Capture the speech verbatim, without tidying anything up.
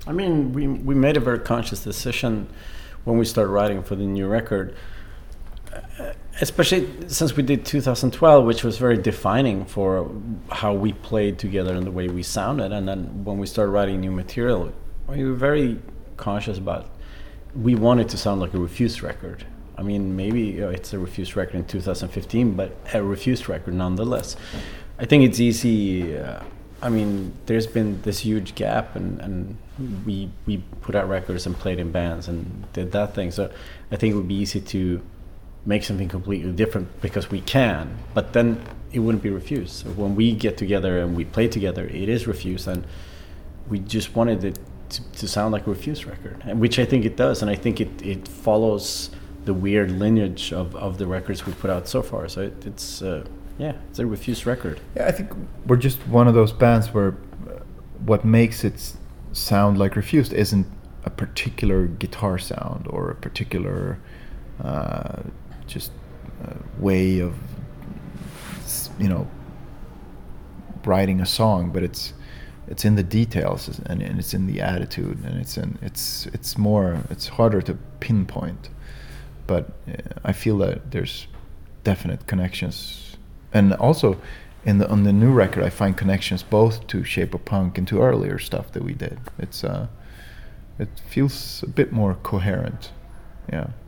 I mean, we we made a very conscious decision when we started writing for the new record, uh, especially since we did two thousand twelve, which was very defining for how we played together and the way we sounded. And then when we started writing new material, we were very conscious about, we wanted to sound like a Refused record. I mean, maybe you know, it's a Refused record in two thousand fifteen, but a Refused record nonetheless. I think it's easy. Uh, I mean, there's been this huge gap, and, and we we put out records and played in bands and did that thing. So I think it would be easy to make something completely different because we can, but then it wouldn't be Refused. So when we get together and we play together, it is Refused, and we just wanted it to, to sound like a Refused record, and which I think it does, and I think it, it follows the weird lineage of, of the records we put out so far. So it, it's... Uh, Yeah, it's a Refused record. Yeah, I think we're just one of those bands where uh, what makes it sound like Refused isn't a particular guitar sound or a particular uh, just uh, way of, you know, writing a song, but it's it's in the details and, and it's in the attitude, and it's in it's it's more it's harder to pinpoint, but uh, I feel that there's definite connections. And also, in the on the new record, I find connections both to Shape of Punk and to earlier stuff that we did. It's uh, it feels a bit more coherent, yeah.